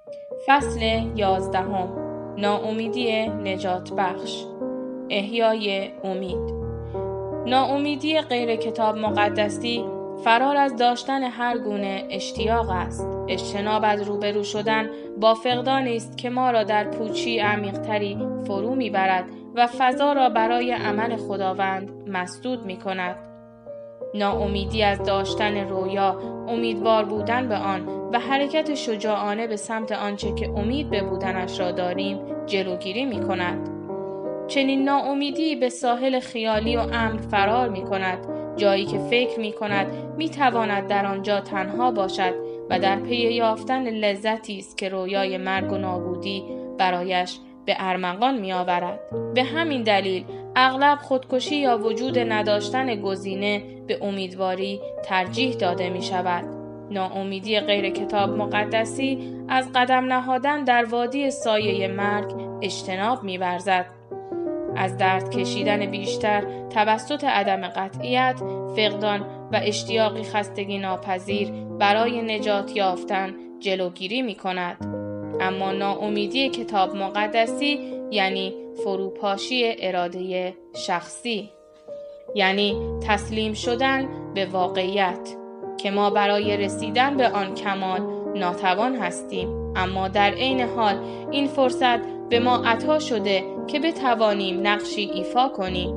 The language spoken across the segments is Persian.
فصل 11. ناامیدی نجات بخش. احیای امید. ناامیدی غیر کتاب مقدسی فرار از داشتن هر گونه اشتیاق است. اجتناب از روبرو شدن با فقدانی است که ما را در پوچی عمیق‌تری فرو می‌برد و فضا را برای عمل خداوند مسدود می‌کند. ناامیدی از داشتن رویا، امیدوار بودن به آن و حرکت شجاعانه به سمت آنچه که امید به بودنش را داریم جلوگیری می‌کند. چنین ناامیدی به ساحل خیالی و امن فرار می‌کند، جایی که فکر می‌کند می‌تواند در آنجا تنها باشد و در پی یافتن لذتی است که رویای مرگ و نابودی برایش به ارمغان می‌آورد. به همین دلیل اغلب خودکشی یا وجود نداشتن گزینه به امیدواری ترجیح داده می‌شود. ناامیدی غیر کتاب مقدسی از قدم نهادن در وادی سایه مرگ اجتناب می‌ورزد. از درد کشیدن بیشتر توسط عدم قطعیت، فقدان و اشتیاقی خستگی ناپذیر برای نجات یافتن جلوگیری می‌کند. اما ناامیدی کتاب مقدسی یعنی فروپاشی اراده شخصی، یعنی تسلیم شدن به واقعیت که ما برای رسیدن به آن کمال ناتوان هستیم، اما در عین حال این فرصت به ما عطا شده که بتوانیم نقشی ایفا کنیم.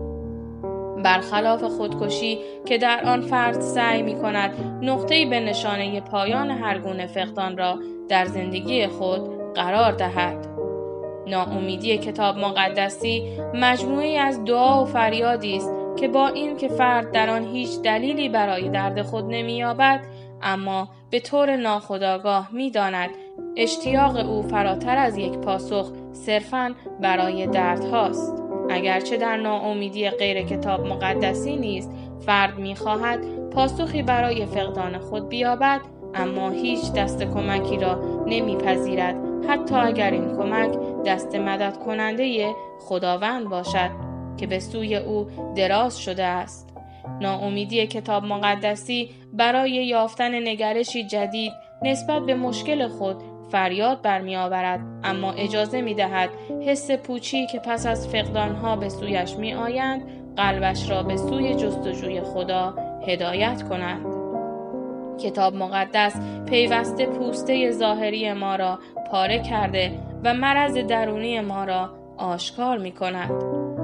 برخلاف خودکشی که در آن فرد سعی می کند نقطه‌ای به نشانه پایان هر گونه فقدان را در زندگی خود قرار دهد. ناامیدی کتاب مقدسی مجموعه‌ای از دعا و فریادی است که با این که فرد در آن هیچ دلیلی برای درد خود نمی‌یابد، اما به طور ناخودآگاه می‌داند اشتیاق او فراتر از یک پاسخ صرفاً برای درد هاست. اگرچه در ناامیدی غیر کتاب مقدسی نیز فرد می‌خواهد پاسخی برای فقدان خود بیابد، اما هیچ دست کمکی را نمی‌پذیرد، حتی اگر این کمک دست مدد کننده خداوند باشد که به سوی او دراز شده است. ناامیدی کتاب مقدسی برای یافتن نگرشی جدید نسبت به مشکل خود فریاد برمی آورد، اما اجازه می دهد حس پوچی که پس از فقدانها به سویش می آیند قلبش را به سوی جستجوی خدا هدایت کند. کتاب مقدس پیوسته پوسته ظاهری ما را پاره کرده و مرض درونی ما را آشکار می کند.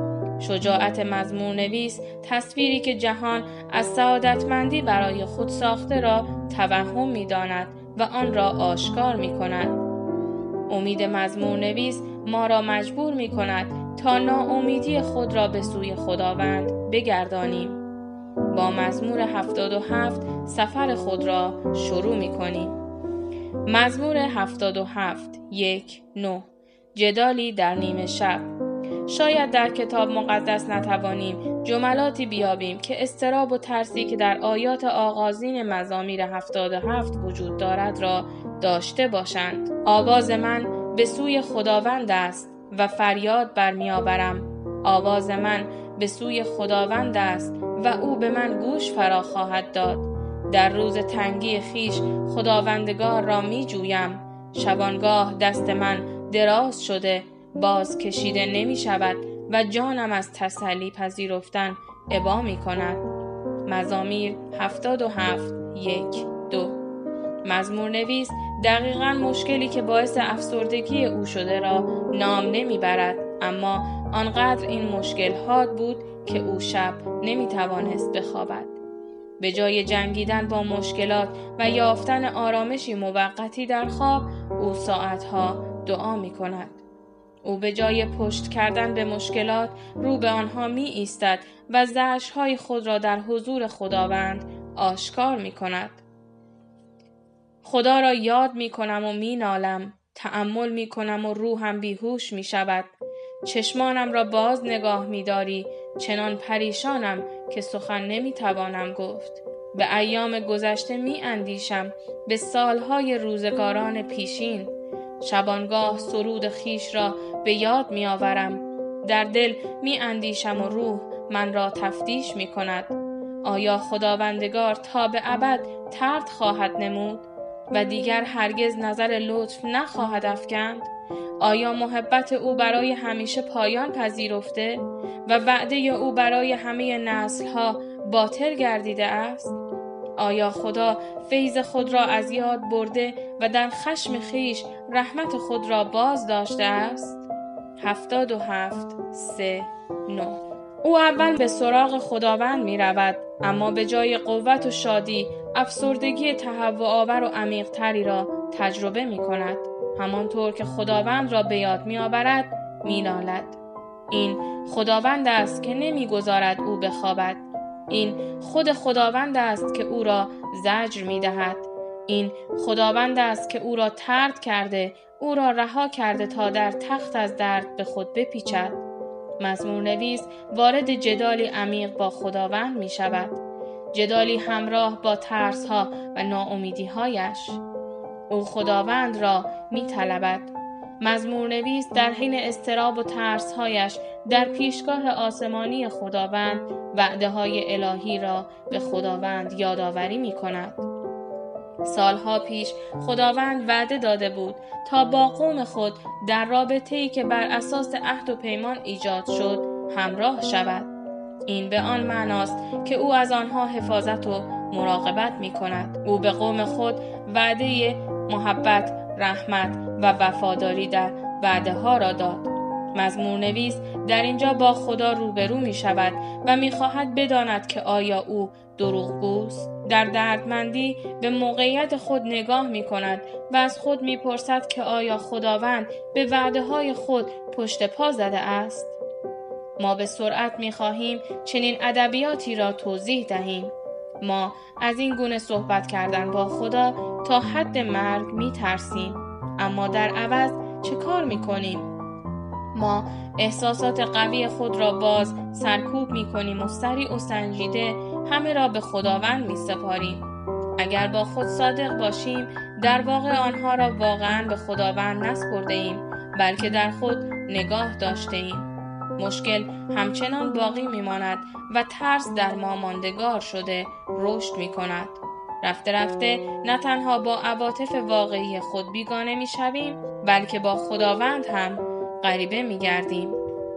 شجاعت مزمور نویس تصویری که جهان از سعادتمندی برای خود ساخته را توهم می داند و آن را آشکار می کند. امید مزمور نویس ما را مجبور می کند تا ناامیدی خود را به سوی خداوند بگردانیم. با مزمور 77 سفر خود را شروع می کنیم. مزمور 77 1-9. جدالی در نیمه شب. شاید در کتاب مقدس نتوانیم جملاتی بیابیم که اضطراب و ترسی که در آیات آغازین مزامیر 77 وجود دارد را داشته باشند. آواز من به سوی خداوند است و فریاد برمی‌آورم. آواز من به سوی خداوند است و او به من گوش فرا خواهد داد. در روز تنگی خیش خداوندگار را می جویم. شبانگاه دست من دراز شده باز کشیده نمی شود و جانم از تسلی پذیرفتن ابا می کند. مزامیر 77 1-2. مزمور نویس دقیقاً مشکلی که باعث افسردگی او شده را نام نمی برد، اما آنقدر این مشکل حاد بود که او شب نمی توانست بخوابد. به جای جنگیدن با مشکلات و یافتن آرامشی موقتی در خواب، او ساعتها دعا می کند. او به جای پشت کردن به مشکلات رو به آنها می ایستد و زجرهای خود را در حضور خداوند آشکار می کند. خدا را یاد می کنم و می نالم، تأمل می کنم و روحم بیهوش می شود. چشمانم را باز نگاه می داری، چنان پریشانم که سخن نمی توانم گفت. به ایام گذشته می اندیشم، به سالهای روزگاران پیشین. شبانگاه سرود خیش را به یاد می آورم. در دل می اندیشم و روح من را تفتیش می کند. آیا خداوندگار تا به ابد طرد خواهد نمود؟ و دیگر هرگز نظر لطف نخواهد افکند؟ آیا محبت او برای همیشه پایان پذیرفته و وعده او برای همه نسل‌ها باطل گردیده است؟ آیا خدا فیض خود را از یاد برده و در خشم خیش رحمت خود را باز داشته است؟ 77:3-9 او اول به سراغ خداوند می رود، اما به جای قوت و شادی افسردگی تهوع‌آور و عمیق‌تری را تجربه می کند. همانطور که خداوند را به یاد می آورد می نالد. این خداوند است که نمی گذارد او بخوابد. این خود خداوند است که او را زجر می دهد. این خداوند است که او را طرد کرده، او را رها کرده تا در تخت از درد به خود بپیچد. مزمور نویس وارد جدالی عمیق با خداوند می شود. جدالی همراه با ترس‌ها و ناامیدی‌هایش. او خداوند را می طلبد. مزمور نویس در حین اضطراب و ترس‌هایش در پیشگاه آسمانی خداوند وعده‌های الهی را به خداوند یادآوری می کند. سالها پیش خداوند وعده داده بود تا با قوم خود در رابطه‌ای که بر اساس عهد و پیمان ایجاد شد همراه شود. این به آن معناست که او از آنها حفاظت و مراقبت می کند. او به قوم خود وعده محبت، رحمت و وفاداری در وعده ها را داد. مزمور نویس در اینجا با خدا روبرو می شود و می خواهد بداند که آیا او دروغگوست؟ در دردمندی به موقعیت خود نگاه می کند و از خود می پرسد که آیا خداوند به وعده های خود پشت پا زده است؟ ما به سرعت می خواهیم چنین ادبیاتی را توضیح دهیم. ما از این گونه صحبت کردن با خدا تا حد مرگ می ترسیم. اما در عوض چه کار می کنیم؟ ما احساسات قوی خود را باز سرکوب می کنیم و سریع و سنجیده همه را به خداوند می سپاریم. اگر با خود صادق باشیم در واقع آنها را واقعا به خداوند نسپرده ایم، بلکه در خود نگاه داشته ایم. مشکل همچنان باقی می ماند و ترس در ما ماندگار شده رشد می کند. رفته رفته نه تنها با عواطف واقعی خود بیگانه می شویم، بلکه با خداوند هم غریبه می گردیم.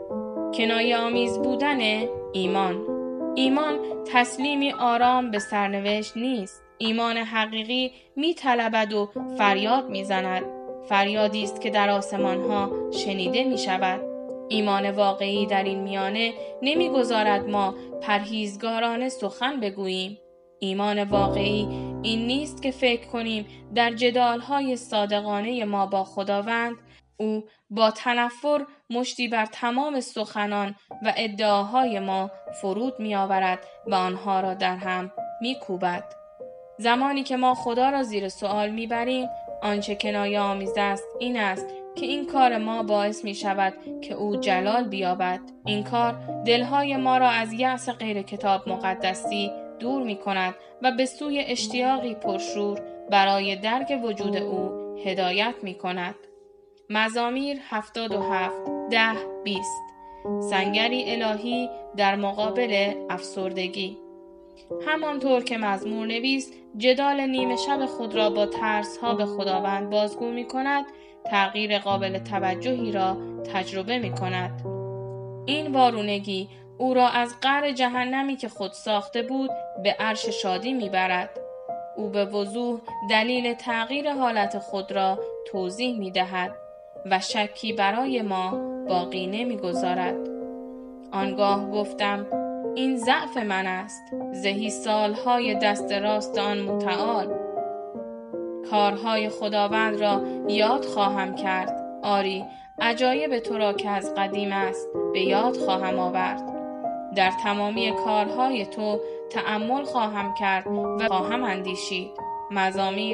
کنایه آمیز بودن ایمان. ایمان تسلیمی آرام به سرنوشت نیست. ایمان حقیقی می طلبد و فریاد می زند. فریادی است که در آسمان ها شنیده می شود. ایمان واقعی در این میانه نمیگذارد ما پرهیزگارانه سخن بگوییم. ایمان واقعی این نیست که فکر کنیم در جدالهای صادقانه ما با خداوند او با تنفر مشتی بر تمام سخنان و ادعاهای ما فرود می آورد و آنها را در هم می کوبد. زمانی که ما خدا را زیر سوال می بریم، آنچه کنایه آمیز است این است که این کار ما باعث می شود که او جلال بیابد. این کار دلهای ما را از یأس غیر کتاب مقدسی دور می کند و به سوی اشتیاقی پرشور برای درک وجود او هدایت می کند. مزامیر 77:10-20 سنگری الهی در مقابل افسردگی. همانطور که مزمور نویس جدال نیمه شب خود را با ترس‌ها به خداوند بازگو می کند، تغییر قابل توجهی را تجربه می کند. این وارونگی او را از قعر جهنمی که خود ساخته بود به عرش شادی می برد. او به وضوح دلیل تغییر حالت خود را توضیح می دهد و شکی برای ما باقی نمی گذارد. آنگاه گفتم این ضعف من است، زهی سالهای دست راست آن متعال. کارهای خداوند را یاد خواهم کرد. آری، عجایب تو را که از قدیم است به یاد خواهم آورد. در تمامی کارهای تو تأمل خواهم کرد و خواهم اندیشید. مزامیر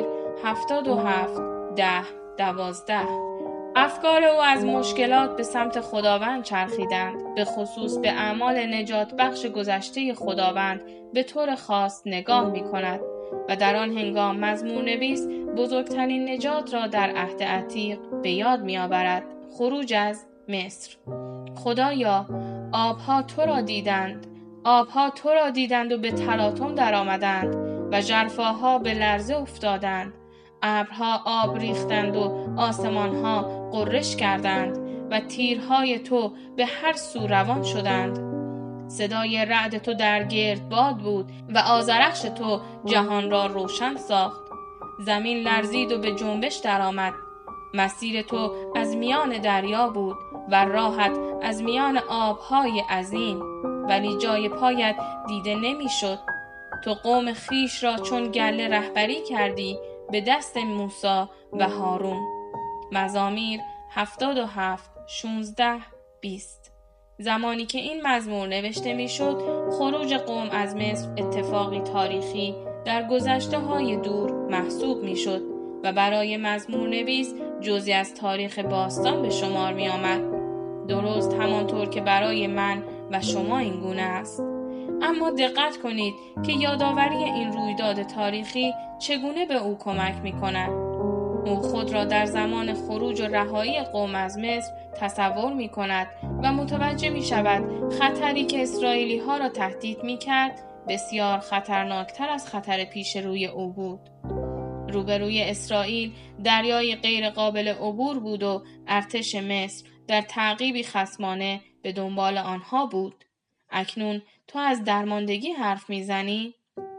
77:10-12 افکار او از مشکلات به سمت خداوند چرخیدند، به خصوص به اعمال نجات بخش گذشته خداوند به طور خاص نگاه می کند و در آن هنگام مزمور نویس بزرگترین نجات را در عهد عتیق به یاد می آورد. خروج از مصر. خدایا، آبها تو را دیدند، آبها تو را دیدند و به تلاطم در آمدند و ژرفاها به لرزه افتادند. ابرها آب ریختند و آسمانها غرش کردند و تیرهای تو به هر سو روان شدند. صدای رعد تو در گردباد بود و آذرخش تو جهان را روشن ساخت. زمین لرزید و به جنبش درآمد. مسیر تو از میان دریا بود و راحت از میان آبهای عظیم، ولی جای پایت دیده نمیشد. تو قوم خیش را چون گله رهبری کردی به دست موسی و هارون. مزامیر 77 16 20. زمانی که این مزمور نوشته میشد، خروج قوم از مصر اتفاقی تاریخی در گذشته های دور محسوب میشد و برای مزمور نویس جزئی از تاریخ باستان به شمار می آمد. درست همانطور که برای من و شما این گونه است. اما دقت کنید که یادآوری این رویداد تاریخی چگونه به او کمک می کند. او خود را در زمان خروج و رهایی قوم از مصر تصور می کند و متوجه می شود خطری که اسرائیلی ها را تهدید می کرد بسیار خطرناکتر از خطر پیش روی او بود. روبروی اسرائیل دریای غیر قابل عبور بود و ارتش مصر در تعقیبی خصمانه به دنبال آنها بود. اکنون تو از درماندگی حرف میزنی؟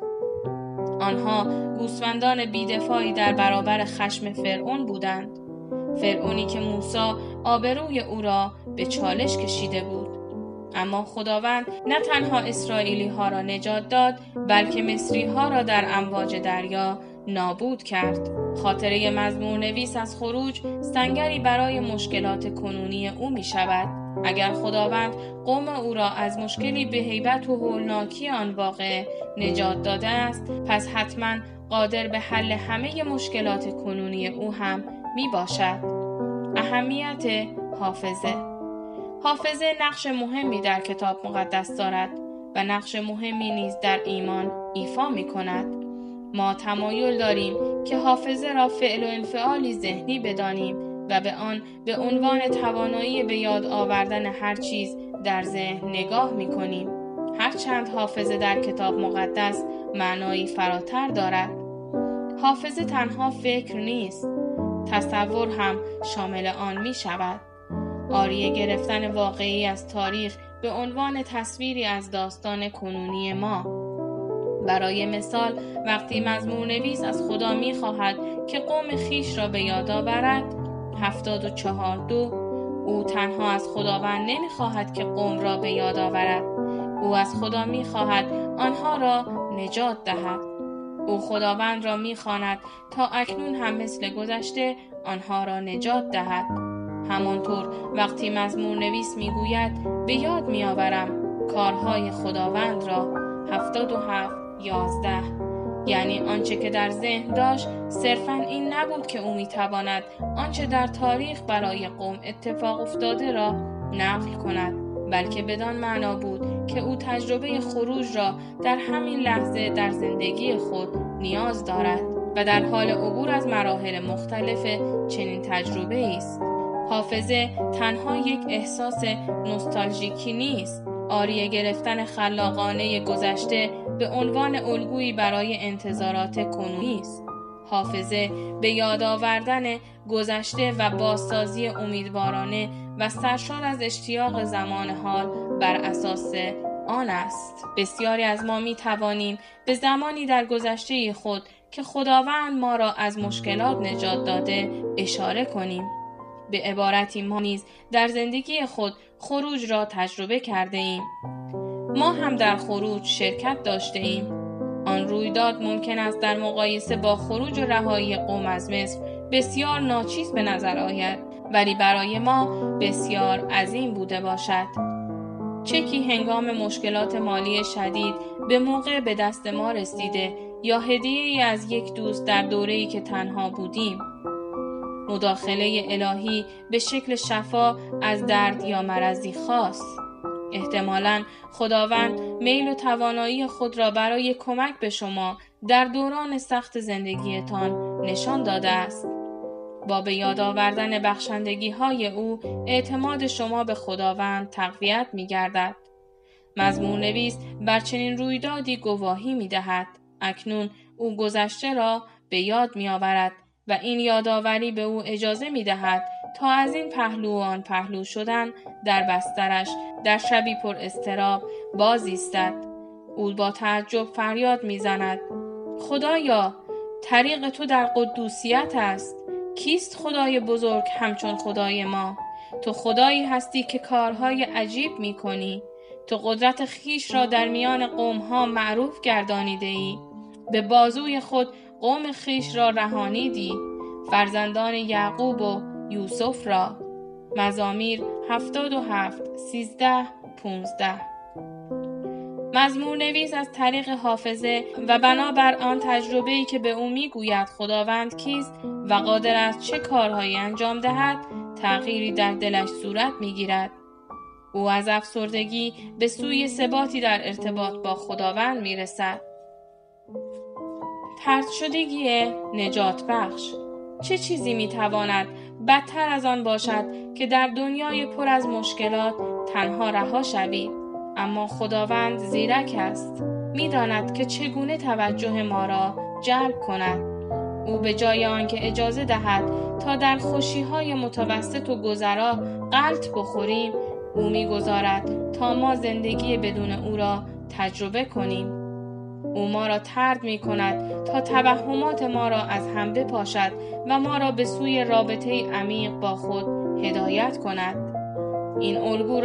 آنها گوسفندان بی‌دفاعی در برابر خشم فرعون بودند. فرعونی که موسی آبروی او را به چالش کشیده بود. اما خداوند نه تنها اسرائیلی ها را نجات داد، بلکه مصری ها را در امواج دریا نابود کرد. خاطره مزمور نویس از خروج سنگری برای مشکلات کنونی او می شود. اگر خداوند قوم او را از مشکلی به هیبت و هولناکی آن واقع نجات داده است، پس حتما قادر به حل همه مشکلات کنونی او هم می باشد. اهمیت حافظه نقش مهمی در کتاب مقدس دارد و نقش مهمی نیز در ایمان ایفا می کند. ما تمایل داریم که حافظه را فعل و انفعالی ذهنی بدانیم و به آن به عنوان توانایی به یاد آوردن هر چیز در ذهن نگاه می کنیم. هرچند حافظه در کتاب مقدس معنایی فراتر دارد. حافظه تنها فکر نیست، تصور هم شامل آن می شود. آریه گرفتن واقعی از تاریخ به عنوان تصویری از داستان کنونی ما. برای مثال وقتی مزمور نویس از خدا می خواهد که قوم خیش را به یاد آورد 74:2 او تنها از خداوند نمی خواهد که قوم را به یاد آورد. او از خدا می خواهد آنها را نجات دهد. او خداوند را می خواند تا اکنون هم مثل گذشته آنها را نجات دهد. همانطور وقتی مزمور نویس می گوید به یاد می آورم کارهای خداوند را 77:11 یعنی آنچه که در ذهن داشت صرفاً این نبود که او میتواند آنچه در تاریخ برای قوم اتفاق افتاده را نقل کند، بلکه بدان معنا بود که او تجربه خروج را در همین لحظه در زندگی خود نیاز دارد و در حال عبور از مراحل مختلف چنین تجربه است. حافظه تنها یک احساس نوستالژیکی نیست، آریه گرفتن خلاقانه گذشته به عنوان الگویی برای انتظارات کنونی است. حافظه به یاد آوردن گذشته و بازسازی امیدوارانه و سرشار از اشتیاق زمان حال بر اساس آن است. بسیاری از ما می توانیم به زمانی در گذشته خود که خداوند ما را از مشکلات نجات داده اشاره کنیم. به عبارتی ما نیز در زندگی خود خروج را تجربه کرده ایم. ما هم در خروج شرکت داشته ایم. آن رویداد ممکن است در مقایسه با خروج و رهایی قوم از مصر بسیار ناچیز به نظر آید، ولی برای ما بسیار عظیم بوده باشد. چکی هنگام مشکلات مالی شدید به موقع به دست ما رسیده یا هدیه‌ای از یک دوست در دوره‌ای که تنها بودیم. مداخله الهی به شکل شفا از درد یا مرضی خاص. احتمالاً خداوند میل و توانایی خود را برای کمک به شما در دوران سخت زندگیتان نشان داده است. با به یاد آوردن بخشندگی‌های او اعتماد شما به خداوند تقویت می‌گردد. مزمور نویس بر چنین رویدادی گواهی می‌دهد. اکنون او گذشته را به یاد می‌آورد و این یادآوری به او اجازه می دهد تا از این پهلو و آن پهلو شدن در بسترش در شبی پر اضطراب باز ایستد. او با تعجب فریاد می زند: خدایا، طریق تو در قدوسیت است. کیست خدای بزرگ همچون خدای ما؟ تو خدایی هستی که کارهای عجیب می کنی. تو قدرت خیش را در میان قومها معروف گردانیده ای. به بازوی خود قوم خیش را رهانیدی، فرزندان یعقوب و یوسف را. مزامیر 77 13 15. مزمور نویس از طریق حافظه و بنابر آن تجربه‌ای که به او میگوید خداوند کیست و قادر است چه کارهایی انجام دهد، تغییری در دلش صورت میگیرد. او از افسردگی به سوی ثباتی در ارتباط با خداوند میرسد. طرد شدگی نجات بخش. چه چیزی میتواند بدتر از آن باشد که در دنیای پر از مشکلات تنها رها شوید؟ اما خداوند زیرک است. میداند که چگونه توجه ما را جلب کند. او به جای آنکه اجازه دهد تا در خوشی‌های متوسط و گذرا غلط بخوریم، او میگذارد تا ما زندگی بدون او را تجربه کنیم. او ما را طرد می کند تا توهمات ما را از هم بپاشد و ما را به سوی رابطه عمیق با خود هدایت کند. این الگو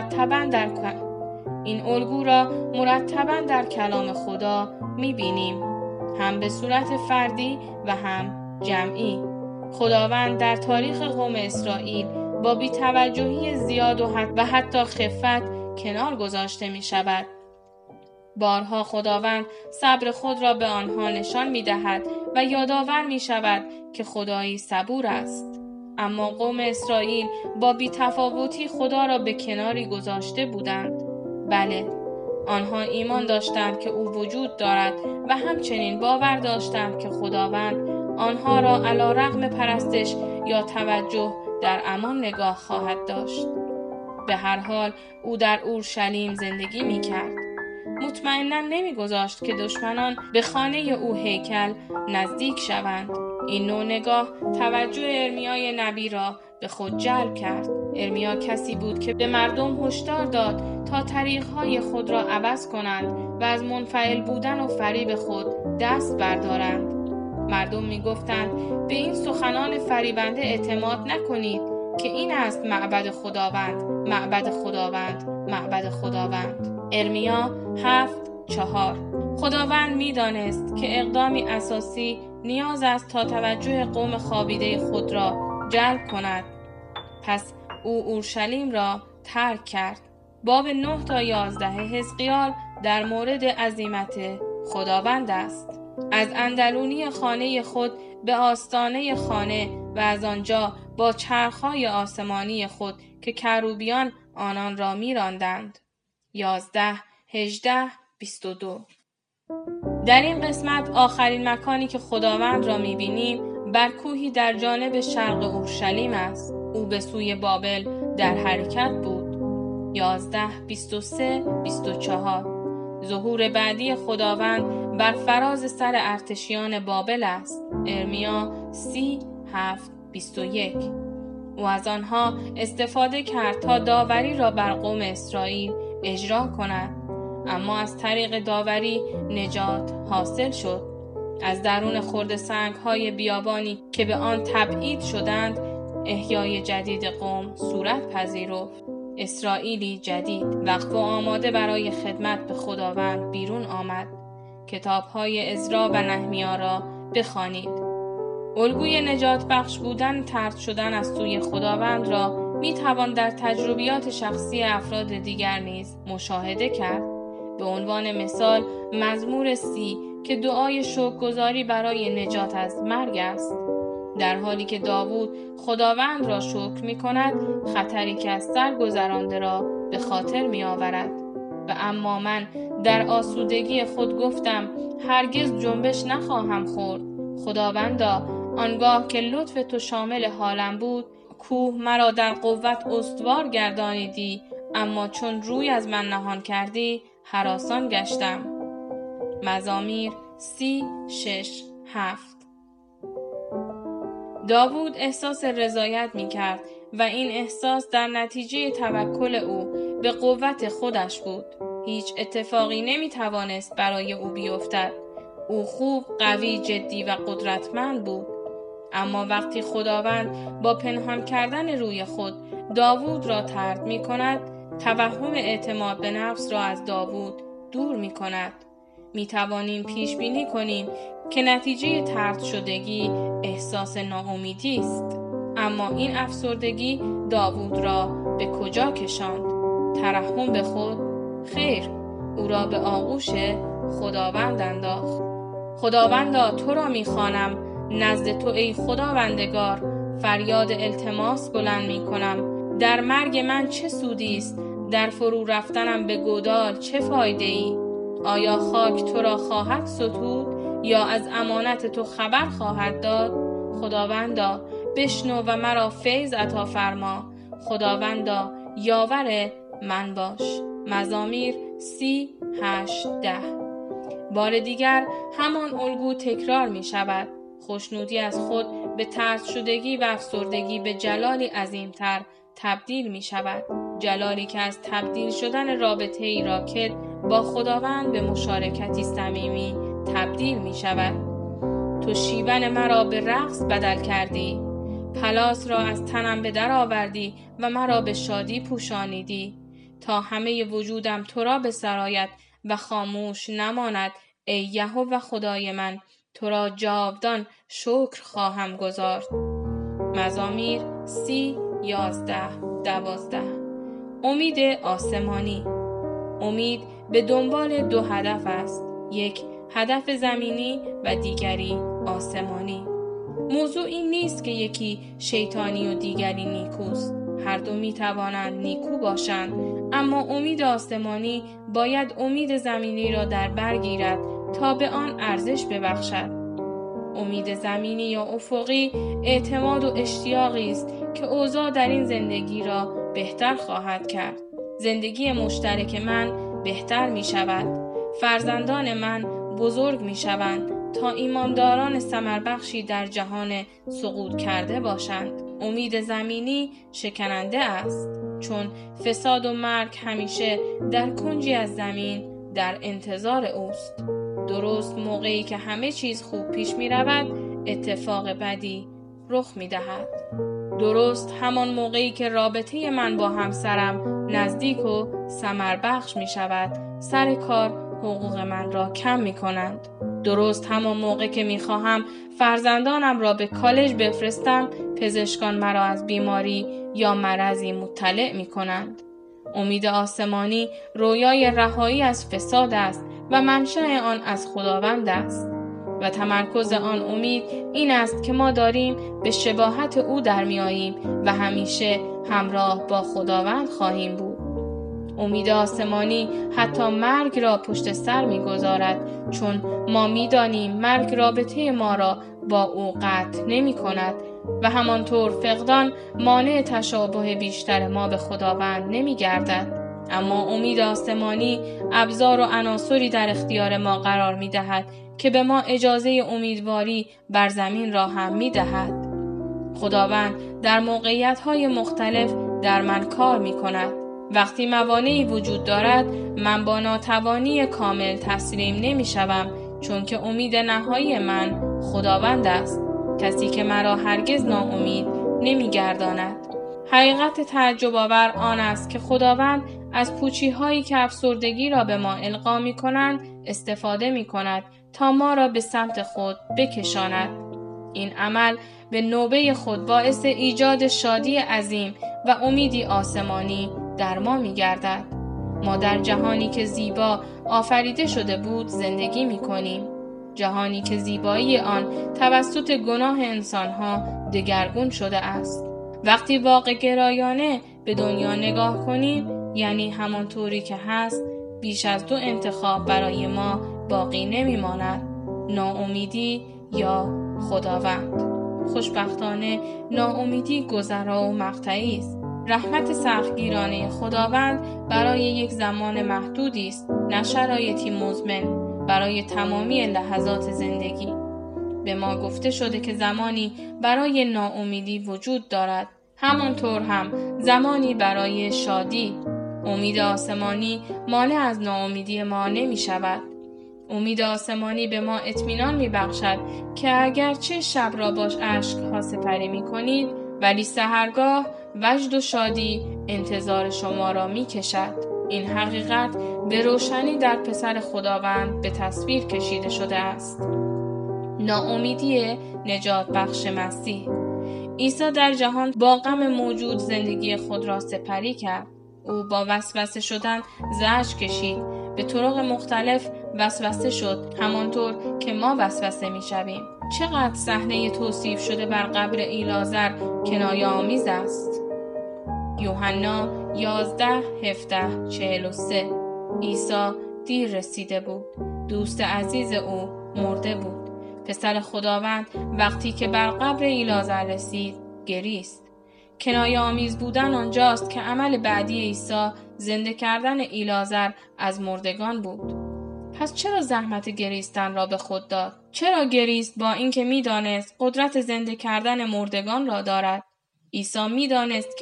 را مرتباً در کلام خدا می بینیم، هم به صورت فردی و هم جمعی. خداوند در تاریخ قوم اسرائیل با بی‌توجهی زیاد و حتی خفت کنار گذاشته می شود. بارها خداوند صبر خود را به آنها نشان می دهد و یادآور می شود که خدایی صبور است. اما قوم اسرائیل با بی‌تفاوتی خدا را به کناری گذاشته بودند. بله، آنها ایمان داشتند که او وجود دارد و همچنین باور داشتند که خداوند آنها را علی‌رغم پرستش یا توجه در امان نگاه خواهد داشت. به هر حال او در اورشلیم زندگی می کرد. مطمئناً نمی‌گذاشت که دشمنان به خانه او هیکل نزدیک شوند. این نوع نگاه توجه ارمیای نبی را به خود جلب کرد. ارمیا کسی بود که به مردم هشدار داد تا طریق‌های خود را عوض کنند و از منفعل بودن و فریب خود دست بردارند. مردم می‌گفتند به این سخنان فریبنده اعتماد نکنید که این است معبد خداوند، معبد خداوند، معبد خداوند. ارمیا 7:4. خداوند می‌دانست که اقدامی اساسی نیاز است تا توجه قوم خوابیده خود را جلب کند. پس او اورشلیم را ترک کرد. باب 9 تا 11 حزقیال در مورد عزیمت خداوند است. از اندرونی خانه خود به آستانه خانه و از آنجا با چرخ‌های آسمانی خود که کروبیان آنان را می‌راندند. 11 18 22. در این قسمت آخرین مکانی که خداوند را می‌بینیم بر کوهی در جانب شرق اورشلیم است. او به سوی بابل در حرکت بود. 11 23 24. ظهور بعدی خداوند بر فراز سر ارتشیان بابل است. ارمیا 30:7-21. او از آنها استفاده کرد تا داوری را بر قوم اسرائیل اجرا کند، اما از طریق داوری نجات حاصل شد. از درون خرد سنگ‌های بیابانی که به آن تبعید شدند، احیای جدید قوم صورت پذیرفت. اسرائیلی جدید وقت و آماده برای خدمت به خداوند بیرون آمد. کتاب‌های عزرا و نحمیا را بخوانید. الگوی نجات بخش بودن طرد شدن از سوی خداوند را می توان در تجربیات شخصی افراد دیگر نیز مشاهده کرد. به عنوان مثال مزمور 30 که دعای شکرگزاری برای نجات از مرگ است. در حالی که داوود خداوند را شکر می کند، خطری که از سر گذرانده را به خاطر می آورد. و اما من در آسودگی خود گفتم هرگز جنبش نخواهم خورد. خداوندا، آنگاه که لطف تو شامل حالم بود، کوه مرا در قوت استوار گردانیدی، اما چون روی از من نهان کردی هراسان گشتم. مزامیر 36:7. داوود احساس رضایت می کرد و این احساس در نتیجه توکل او به قوت خودش بود. هیچ اتفاقی نمی توانست برای او بیفتد. او خوب، قوی، جدی و قدرتمند بود. اما وقتی خداوند با پنهان کردن روی خود داوود را طرد می کند، توهم اعتماد به نفس را از داوود دور می کند. می توانیم پیش بینی کنیم که نتیجه طرد شدگی احساس ناامیدی است. اما این افسردگی داوود را به کجا کشاند؟ ترحم به خود؟ خیر، او را به آغوش خداوند انداخت. خداوندا، تو را می‌خوانم، نزد تو ای خداوندگار فریاد التماس بلند می‌کنم. در مرگ من چه سودی است؟ در فرو رفتنم به گودال چه فایده‌ای؟ آیا خاک تو را خواهد ستود یا از امانت تو خبر خواهد داد؟ خداوندا، بشنو و مرا فیض عطا فرما. خداوندا، یاور من باش. مزامیر 30:8-10. بار دیگر همان الگو تکرار می شود. خوشنودی از خود به طرد شدگی و افسردگی به جلالی عظیمتر تبدیل می شود. جلالی که از تبدیل شدن رابطه‌ای راکد با خداوند به مشارکتی صمیمی تبدیل می شود. تو شیون مرا به رقص بدل کردی، پلاس را از تنم به در آوردی و مرا به شادی پوشانیدی. تا همه وجودم تو را بسراید و خاموش نماند. ای یهوه خدای من، تو را جاودان شکر خواهم گزارد. مزامیر 30:11-12. امید آسمانی. امید به دنبال دو هدف است، یک هدف زمینی و دیگری آسمانی. موضوع این نیست که یکی شیطانی و دیگری نیکوست. هر دو می توانند نیکو باشند، اما امید آسمانی باید امید زمینی را در بر گیرد تا به آن ارزش ببخشد. امید زمینی یا افقی اعتماد و اشتیاقی است که اوضاع در این زندگی را بهتر خواهد کرد. زندگی مشترک من بهتر می شود. فرزندان من بزرگ می شوند تا ایمانداران ثمربخشی در جهان سقوط کرده باشند. امید زمینی شکننده است، چون فساد و مرگ همیشه در کنجی از زمین در انتظار اوست. درست موقعی که همه چیز خوب پیش می رود، اتفاق بدی رخ می دهد. درست همان موقعی که رابطه من با همسرم نزدیک و ثمربخش می شود، سر کار حقوق من را کم می کنند. درست همان موقع که می خواهم فرزندانم را به کالج بفرستم، پزشکان مرا از بیماری یا مرضی مطلع می کنند. امید آسمانی رویای رهایی از فساد است و منشأ آن از خداوند است و تمرکز آن امید این است که ما داریم به شباهت او در می آییم و همیشه همراه با خداوند خواهیم بود. امید آسمانی حتی مرگ را پشت سر می گذارد، چون ما می دانیم مرگ رابطه ما را با او قطع نمی کند و همانطور فقدان مانع تشابه بیشتر ما به خداوند نمی گردد. اما امید آسمانی ابزار و عناصری در اختیار ما قرار می دهد که به ما اجازه امیدواری بر زمین را هم می دهد. خداوند در موقعیت‌های مختلف در من کار می کند. وقتی موانعی وجود دارد، من با ناتوانی کامل تسلیم نمی شوم، چون که امید نهایی من خداوند است، کسی که مرا هرگز ناامید نمی گرداند. حقیقت تعجب آور آن است که خداوند از پوچی هایی که افسردگی را به ما القا می کنند استفاده می کند تا ما را به سمت خود بکشاند. این عمل به نوبه خود باعث ایجاد شادی عظیم و امیدی آسمانی در ما می گردد. ما در جهانی که زیبا آفریده شده بود زندگی می کنیم. جهانی که زیبایی آن توسط گناه انسانها دگرگون شده است. وقتی واقع گرایانه به دنیا نگاه کنیم، یعنی همانطوری که هست، بیش از دو انتخاب برای ما باقی نمی ماند: ناامیدی یا خداوند. خوشبختانه ناامیدی گذرا و مقطعی است. رحمت سختگیرانه خداوند برای یک زمان محدودی است، نه شرایطی مزمن برای تمامی لحظات زندگی. به ما گفته شده که زمانی برای ناامیدی وجود دارد، همانطور هم زمانی برای شادی. امید آسمانی مانع از ناامیدی ما نمی شود. امید آسمانی به ما اطمینان می بخشد که اگرچه شب را با اشک‌ها سپری می کنید، ولی سحرگاه وجد و شادی انتظار شما را می کشد. این حقیقت به روشنی در پسر خداوند به تصویر کشیده شده است. ناامیدی نجات بخش مسیح. عیسی در جهان با غم موجود زندگی خود را سپری کرد. او با وسوسه شدن زجر کشید. به طرق مختلف وسوسه شد، همانطور که ما وسوسه می شویم. چقدر صحنه توصیف شده بر قبر ایلازر کنایه آمیز است. یوحنا 11:17-43. عیسی دیر رسیده بود. دوست عزیز او مرده بود. پسر خداوند وقتی که بر قبر ایلازر رسید گریست. کنایه آمیز بودن آنجاست که عمل بعدی عیسی زنده کردن ایلازر از مردگان بود. پس چرا زحمت گریستن را به خود داد؟ چرا گریست با اینکه می‌دانست قدرت زنده کردن مردگان را دارد؟ عیسی می‌دانست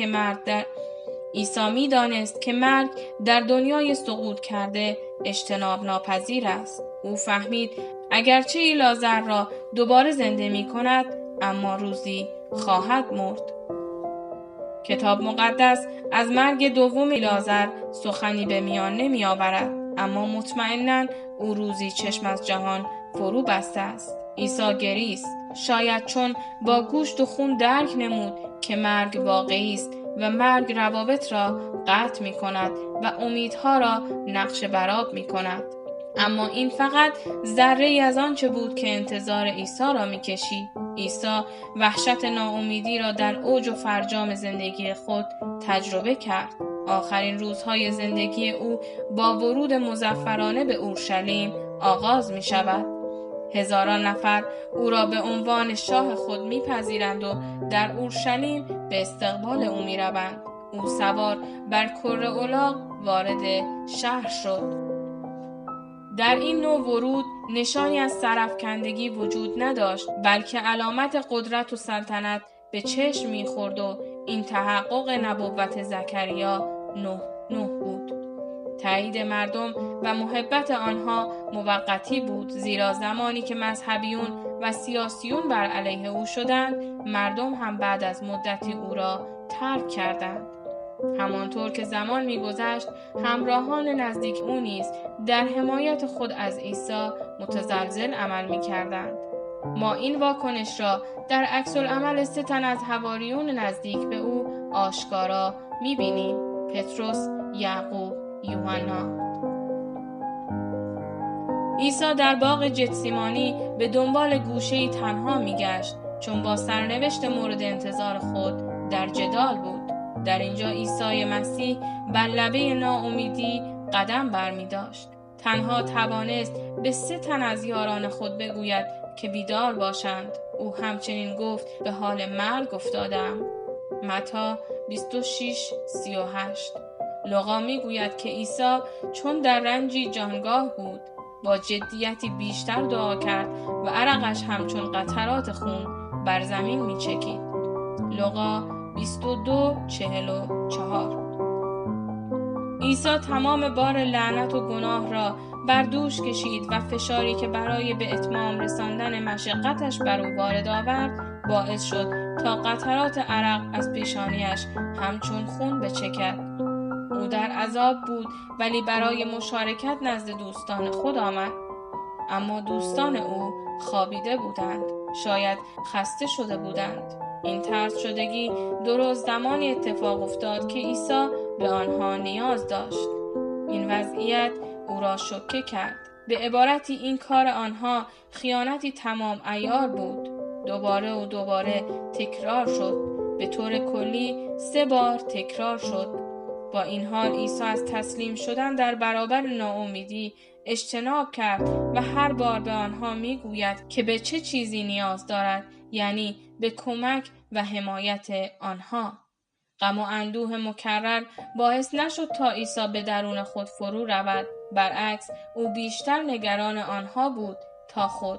که مرگ در دنیای سقوط کرده اجتناب ناپذیر است. او فهمید اگرچه ایلازر را دوباره زنده می کند، اما روزی خواهد مرد. کتاب مقدس از مرگ دوم ایلازر سخنی به میان نمی آورد، اما مطمئناً او روزی چشم از جهان فرو بسته است. عیسی گریست، شاید چون با گوشت و خون درک نمود که مرگ واقعی است و مرگ روابط را قطع می کند و امیدها را نقش برآب می کند. اما این فقط ذره‌ای از آنچه بود که انتظار عیسی را می‌کشید. عیسی وحشت ناامیدی را در اوج و فرجام زندگی خود تجربه کرد. آخرین روزهای زندگی او با ورود مظفرانه به اورشلیم آغاز می‌شود. هزاران نفر او را به عنوان شاه خود می‌پذیرند و در اورشلیم به استقبال او می‌روند. او سوار بر کره الاغ وارد شهر شد. در این نوع ورود نشانی از سرافکندگی وجود نداشت، بلکه علامت قدرت و سلطنت به چشم می‌خورد و این تحقق نبوت زکریا 9:9 بود. تایید مردم و محبت آنها موقتی بود، زیرا زمانی که مذهبیون و سیاسیون بر علیه او شدند، مردم هم بعد از مدتی او را ترک کردند. همانطور که زمان می‌گذشت، همراهان نزدیک او نیز در حمایت خود از عیسی متزلزل عمل می‌کردند. ما این واکنش را در عکس‌العمل 3 تن از حواریون نزدیک به او آشکارا می‌بینیم: پتروس، یعقوب، یوحنا. عیسی در باغ گتسیمانی به دنبال گوشه‌ای تنها می‌گشت، چون با سرنوشت مورد انتظار خود در جدال بود. در اینجا عیسی مسیح بر لبه ناامیدی قدم برمی داشت. تنها توانست به 3 تن از یاران خود بگوید که بیدار باشند. او همچنین گفت به حال مرگ افتادم. متی 26:38. لوقا می گوید که عیسی چون در رنجی جانگاه بود، با جدیتی بیشتر دعا کرد و عرقش همچون قطرات خون بر زمین می چکید. لوقا 22:44. عیسی تمام بار لعنت و گناه را بر دوش کشید و فشاری که برای به اتمام رساندن مشقتش بر او وارد آورد باعث شد تا قطرات عرق از پیشانیش همچون خون بچکد. او در عذاب بود، ولی برای مشارکت نزد دوستان خود آمد. اما دوستان او خوابیده بودند، شاید خسته شده بودند. این طرد شدگی درست زمانی اتفاق افتاد که عیسی به آنها نیاز داشت. این وضعیت او را شوکه کرد. به عبارتی این کار آنها خیانتی تمام عیار بود. دوباره و دوباره تکرار شد. به طور کلی 3 بار تکرار شد. با این حال عیسی از تسلیم شدن در برابر ناامیدی اجتناب کرد و هر بار به آنها میگوید که به چه چیزی نیاز دارد، یعنی به کمک و حمایت آنها. غم و اندوه مکرر باعث نشد تا عیسی به درون خود فرو رود. برعکس او بیشتر نگران آنها بود تا خود.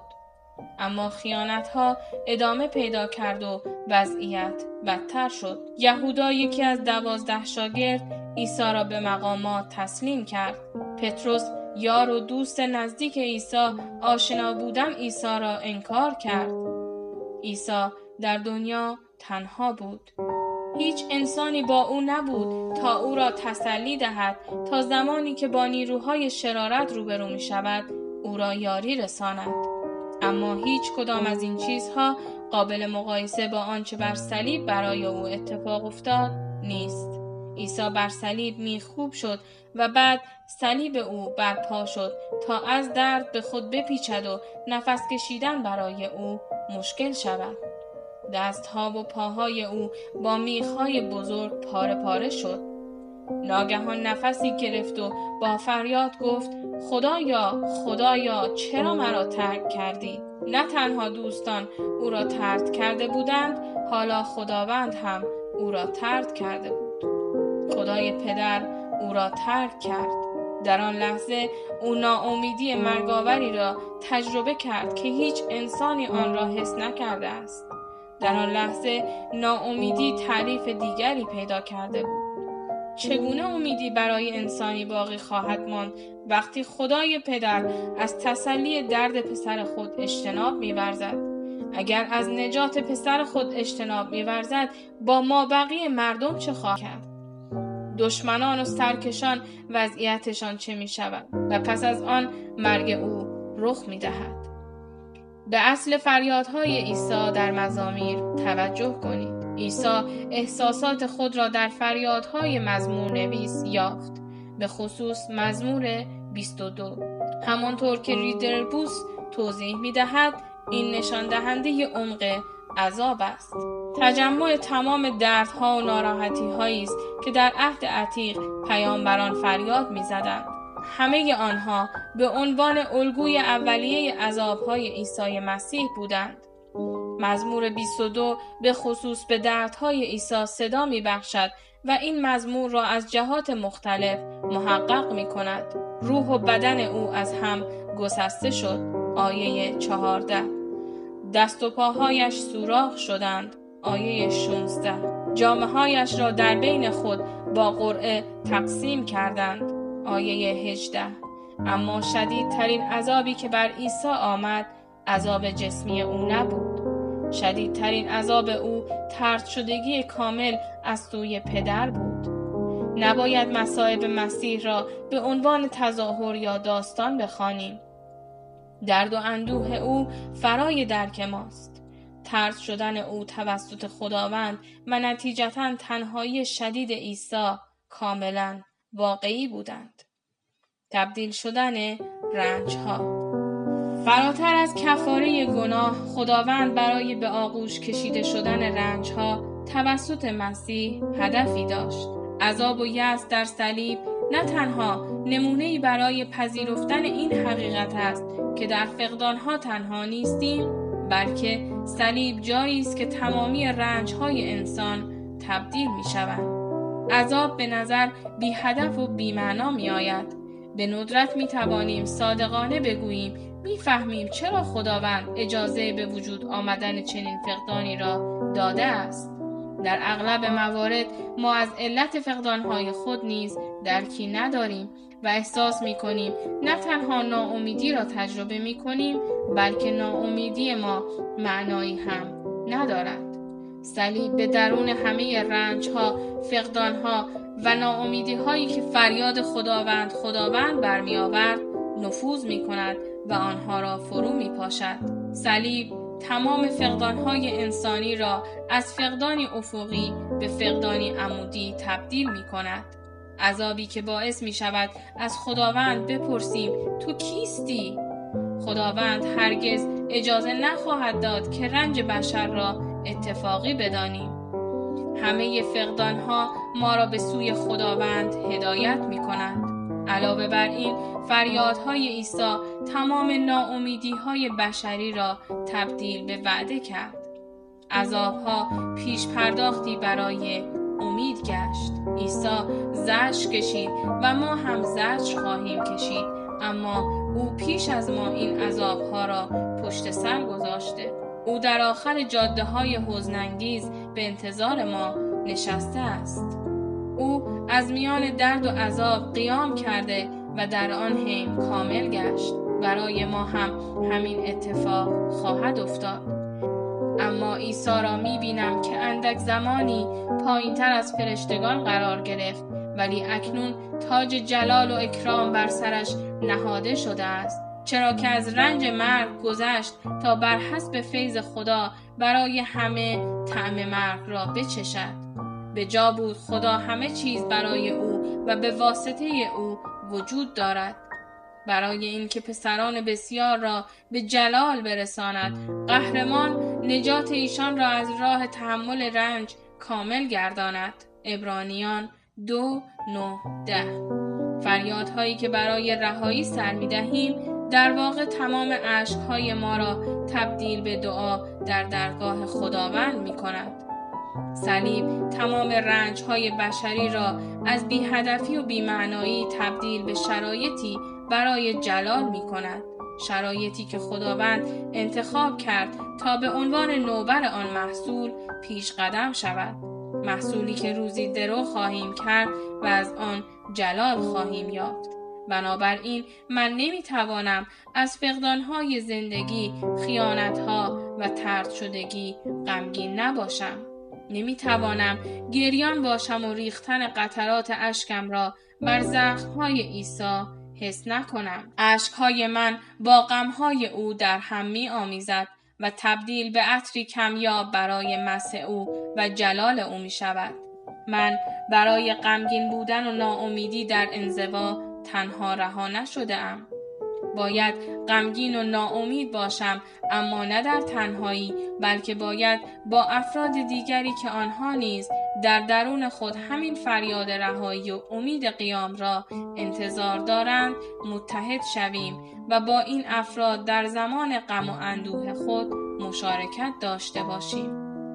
اما خیانت‌ها ادامه پیدا کرد و وضعیت بدتر شد. یهودا، یکی از 12 شاگرد، عیسی را به مقامات تسلیم کرد. پتروس، یار و دوست نزدیک عیسی، آشنا بودن عیسی را انکار کرد. عیسی در دنیا تنها بود. هیچ انسانی با او نبود تا او را تسلی دهد، تا زمانی که با نیروهای شرارت روبرو می شود او را یاری رساند. اما هیچ کدام از این چیزها قابل مقایسه با آنچه بر صلیب برای او اتفاق افتاد نیست. عیسی بر صلیب میخکوب شد و بعد صلیب او برپا شد تا از درد به خود بپیچد و نفس کشیدن برای او مشکل شود. دستها و پاهای او با میخهای بزرگ پاره پاره شد. ناگهان نفسی گرفت و با فریاد گفت: خدایا، خدایا، چرا مرا ترک کردی؟ نه تنها دوستان او را طرد کرده بودند، حالا خداوند هم او را طرد کرده بود. خدای پدر او را ترک کرد. در آن لحظه او ناامیدی مرگاوری را تجربه کرد که هیچ انسانی آن را حس نکرده است. در آن لحظه ناامیدی تعریف دیگری پیدا کرده بود. چگونه امیدی برای انسانی باقی خواهد ماند وقتی خدای پدر از تسلی درد پسر خود اجتناب می‌ورزد؟ اگر از نجات پسر خود اجتناب می‌ورزد، با مابقی مردم چه خواهد کرد؟ دشمنان و سرکشان وضعیتشان چه می‌شود؟ و پس از آن مرگ او رخ می‌دهد. به اصل فریادهای عیسی در مزامیر توجه کنید. عیسی احساسات خود را در فریادهای مزمور نویس یافت، به خصوص مزمور 22. همانطور که ریدربوس توضیح می‌دهد، این نشان دهنده عمق عذاب است. تجمع تمام دردها و ناراحتی‌هایی است که در عهد عتیق پیامبران فریاد می‌زدند. همه آنها به عنوان الگوی اولیه عذاب‌های عیسی مسیح بودند. مزمور 22 به خصوص به دردهای عیسی صدا می‌بخشد و این مزمور را از جهات مختلف محقق می‌کند. روح و بدن او از هم گسسته شد. آیه 14. دست و پاهایش سوراخ شدند. آیه 16. جامه‌هایش را در بین خود با قرعه تقسیم کردند. آیه 18. اما شدیدترین عذابی که بر عیسی آمد عذاب جسمی او نبود. شدیدترین عذاب او طرد شدگی کامل از سوی پدر بود. نباید مصائب مسیح را به عنوان تظاهر یا داستان بخوانیم. درد و اندوه او فرای درک ماست. طرد شدن او توسط خداوند و نتیجتاً تنهایی شدید عیسی کاملاً واقعی بودند. تبدیل شدن رنج‌ها. فراتر از کفاره گناه، خداوند برای به آغوش کشیده شدن رنج‌ها توسط مسیح هدفی داشت. عذاب و یأس در صلیب نه تنها نمونه‌ای برای پذیرفتن این حقیقت است که در فقدان‌ها تنها نیستیم، بلکه صلیب جایی است که تمامی رنج‌های انسان تبدیل می‌شوند. عذاب به نظر بی هدف و بی معنا می آید. به ندرت می توانیم صادقانه بگوییم می‌فهمیم چرا خداوند اجازه به وجود آمدن چنین فقدانی را داده است. در اغلب موارد ما از علت فقدانهای خود نیز درکی نداریم و احساس می‌کنیم نه تنها ناامیدی را تجربه می‌کنیم، بلکه ناامیدی ما معنایی هم ندارد. صلیب به درون همه رنج‌ها، فقدان‌ها و ناامیدی‌هایی که فریاد خداوند برمی‌آورد نفوذ می‌کند و آنها را فرو می‌پاشد. صلیب تمام فقدان‌های انسانی را از فقدانی افقی به فقدانی عمودی تبدیل می‌کند. عذابی که باعث می‌شود از خداوند بپرسیم تو کیستی؟ خداوند هرگز اجازه نخواهد داد که رنج بشر را اتفاقی بدانیم. همه فقدان‌ها ما را به سوی خداوند هدایت می‌کنند. علاوه بر این، فریادهای عیسی تمام ناامیدی‌های بشری را تبدیل به وعده کرد. عذاب‌ها پیش پرداختی برای امید گشت. عیسی زجر کشید و ما هم زجر خواهیم کشید، اما او پیش از ما این عذاب‌ها را پشت سر گذاشته. او در آخر جاده های حزن‌انگیز به انتظار ما نشسته است. او از میان درد و عذاب قیام کرده و در آن حین کامل گشت. برای ما هم همین اتفاق خواهد افتاد. اما عیسی را می‌بینم که اندک زمانی پایین‌تر از فرشتگان قرار گرفت، ولی اکنون تاج جلال و اکرام بر سرش نهاده شده است، چرا که از رنج مرگ گذشت تا بر حسب فیض خدا برای همه طعم مرگ را بچشد. به جا بود خدا همه چیز برای او و به واسطه او وجود دارد. برای اینکه پسران بسیار را به جلال برساند، قهرمان نجات ایشان را از راه تحمل رنج کامل گرداند. عبرانیان 2:9-10. فریادهایی که برای رهایی سر می‌دهیم در واقع تمام اشک‌های ما را تبدیل به دعا در درگاه خداوند می‌کند. صلیب تمام رنج‌های بشری را از بی‌هدفی و بی‌معنایی تبدیل به شرایطی برای جلال می‌کند. شرایطی که خداوند انتخاب کرد تا به عنوان نوبر آن محصول پیش قدم شود. محصولی که روزی درو خواهیم کرد و از آن جلال خواهیم یافت. بنابراین من نمیتوانم از فقدانهای زندگی، خیانتها و طرد شدگی غمگین نباشم. نمیتوانم گریان باشم و ریختن قطرات اشکم را بر زخمهای عیسی حس نکنم. اشکهای من با غمهای او در هم می آمیزد و تبدیل به عطری کمیاب برای مسح او و جلال او می شود. من برای غمگین بودن و ناامیدی در انزوا تنها رها نشده ام. باید غمگین و ناامید باشم، اما نه در تنهایی، بلکه باید با افراد دیگری که آنها نیز در درون خود همین فریاد رهایی و امید قیام را انتظار دارند متحد شویم و با این افراد در زمان غم و اندوه خود مشارکت داشته باشیم.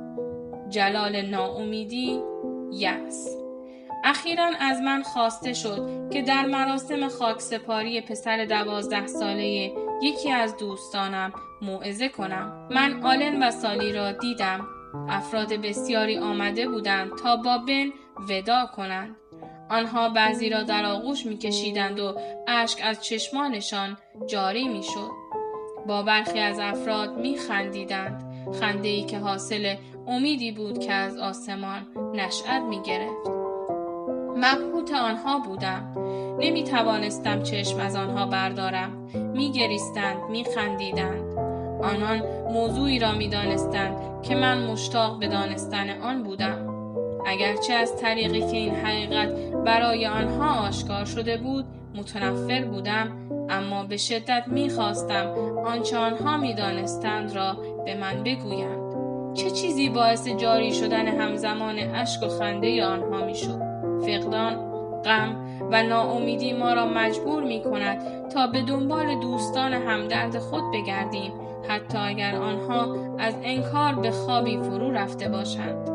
جلال ناامیدی، یأس. اخیراً از من خواسته شد که در مراسم خاکسپاری پسر 12 ساله یکی از دوستانم موعظه کنم. من آلن و سالی را دیدم. افراد بسیاری آمده بودند تا با بن وداع کنند. آنها بعضی را در آغوش می‌کشیدند و اشک از چشمانشان جاری می‌شد. با برخی از افراد می‌خندیدند، خنده‌ای که حاصل امیدی بود که از آسمان نشأت می‌گرفت. مبهوت آنها بودم. نمی توانستم چشم از آنها بردارم. می گریستند، می خندیدند. آنان موضوعی را می دانستند که من مشتاق به دانستن آن بودم. اگرچه از طریقی که این حقیقت برای آنها آشکار شده بود متنفر بودم، اما به شدت می خواستم آنچه آنها می دانستند را به من بگویند. چه چیزی باعث جاری شدن همزمان اشک و خنده آنها می شد؟ فقدان، غم و ناامیدی ما را مجبور می کند تا به دنبال دوستان همدرد خود بگردیم، حتی اگر آنها از انکار به خوابی فرو رفته باشند.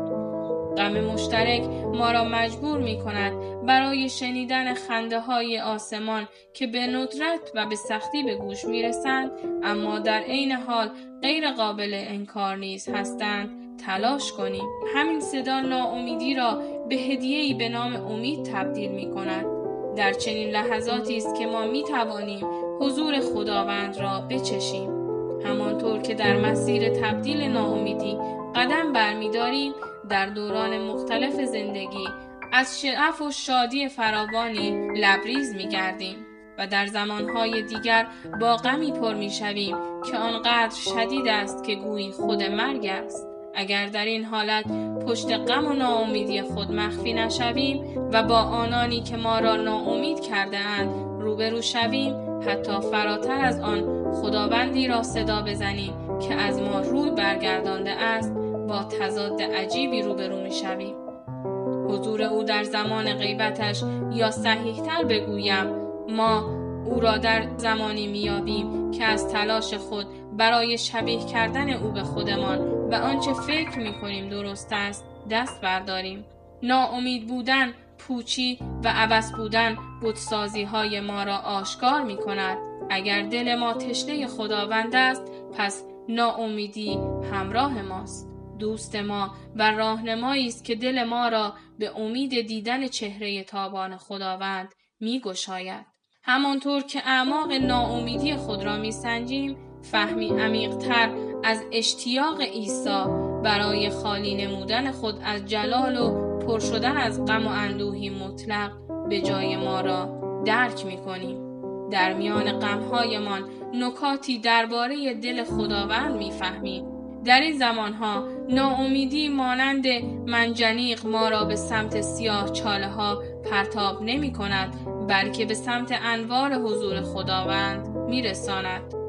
غم مشترک ما را مجبور می کند برای شنیدن خنده های آسمان که به ندرت و به سختی به گوش می رسند، اما در عین حال غیر قابل انکار نیز هستند، تلاش کنیم. همین صدا ناامیدی را به هدیه‌ای به نام امید تبدیل می کند. در چنین لحظاتی است که ما می توانیم حضور خداوند را بچشیم. همانطور که در مسیر تبدیل ناامیدی قدم برمی‌داریم، در دوران مختلف زندگی از شعف و شادی فراوانی لبریز می‌گردیم و در زمانهای دیگر با غمی پر می‌شویم که آنقدر شدید است که گویی خود مرگ است. اگر در این حالت پشت غم و ناامیدی خود مخفی نشویم و با آنانی که ما را ناامید کرده اند روبرو شویم، حتی فراتر از آن خداوندی را صدا بزنیم که از ما روی برگردانده است، با تضاد عجیبی روبرو می‌شویم. حضور او در زمان غیبتش، یا صحیح‌تر بگویم ما او را در زمانی می‌یابیم که از تلاش خود برای شبیه کردن او به خودمان و آنچه فکر می‌کنیم درست است دست برداریم. ناامید بودن، پوچی و عبث بودن بت‌سازی‌های ما را آشکار می‌کند. اگر دل ما تشنه خداوند است، پس ناامیدی همراه ماست. دوست ما و راهنمایی است که دل ما را به امید دیدن چهره تابان خداوند می‌گشاید. همانطور که اعماق ناامیدی خود را می‌سنجیم، فهمی عمیق‌تر از اشتیاق عیسی برای خالی نمودن خود از جلال و پر شدن از غم و اندوهی مطلق به جای ما را درک می‌کنیم. در میان غم‌هایمان نکاتی درباره دل خداوند می‌فهمیم. در این زمانها ناامیدی مانند منجنیق ما را به سمت سیاه چاله ها پرتاب نمی کند، بلکه به سمت انوار حضور خداوند می رساند.